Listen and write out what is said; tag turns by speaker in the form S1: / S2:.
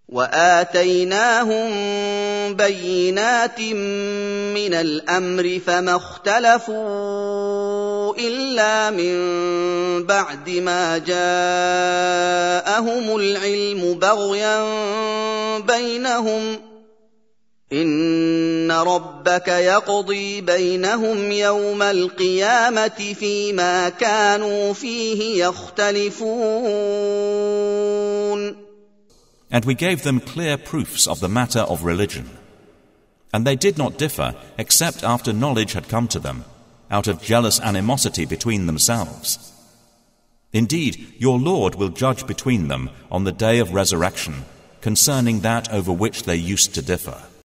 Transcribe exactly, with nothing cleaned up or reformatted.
S1: وآتيناهم بينات من الأمر فما اختلفوا إلا من بعد ما جاءهم العلم بغيا بينهم إن ربك يقضي بينهم يوم القيامة فيما كانوا فيه يختلفون.
S2: And we gave them clear proofs of the matter of religion. And they did not differ except after knowledge had come to them, out of jealous animosity between themselves. Indeed, your Lord will judge between them on the day of resurrection concerning that over which they used to differ.